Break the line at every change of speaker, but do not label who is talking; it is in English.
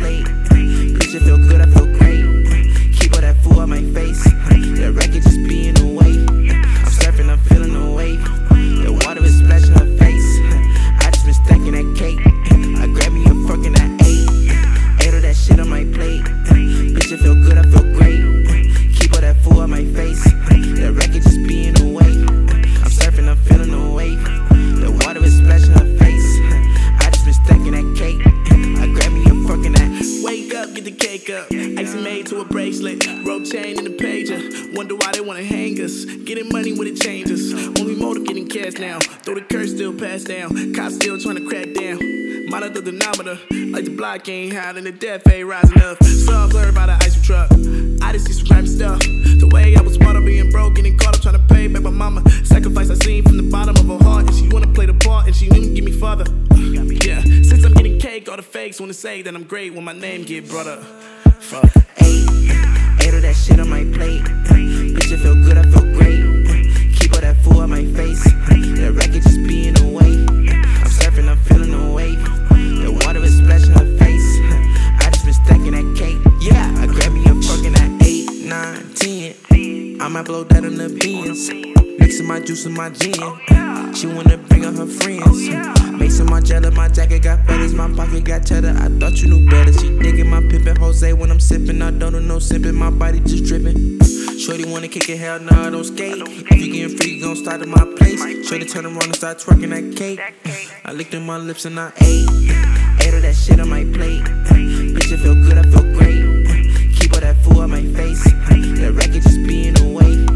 plate. Bitch, it feel good, I feel great. Keep all that food on my face. That record just be in the way. I'm surfing, I'm feeling the wave. The water is splashing her face. I just been stacking that cake. I grab me a fork and I ate all that shit on my plate. Bitch, it feel good, I feel great. Keep all that food on my face. That record just be in the way. I'm surfing, I'm feeling the wave. The water is splashing her face. I just been stacking that cake. I grab me a fork and I
wake up, get the cake up. Icy made to a bracelet, rope chain in the pager. Wonder why they wanna hang us. Getting money when it changes. Only motive getting cash now. Though the curse still passed down. Cops still trying to crack down. Monitor the denominator. Like the block ain't hiding, the death ain't rising up. Saw blurred by the ice truck. I just see some crime stuff. The way I was smart of being broken and caught up trying to pay back my mama. Sacrifice I seen from the bottom of her heart. And she wanna play the part and she didn't give me further. Yeah, since I'm getting cake, all the fakes wanna say that I'm great when my name get brought up. Fuck.
Ate all that shit on my plate. Bitch, it feel good, I feel great. Keep all that food on my face. That record just be in the way. I'm surfing, I'm feeling the wave. The water is splashing her face. I just been stacking that cake. Yeah, I grab me a fork and I 8, 9, 10. I might blow that on the beans. Mixing my juice with my gin. She wanna bring up her friends. Mason Margiela, my jacket got feathers, my pocket got cheddar. I thought you knew better. She digging my pimpin' Jose when I'm sippin'. I don't do no sippin', my body just drippin'. Shorty wanna kick it, hell nah, I don't skate. If you getting free, you gon' start at my place. Shorty turn around and start twerking that cake. I licked in my lips and I ate all that shit on my plate. Bitch, it feel good, I feel great. Keep all that food on my face. That record just be in the way.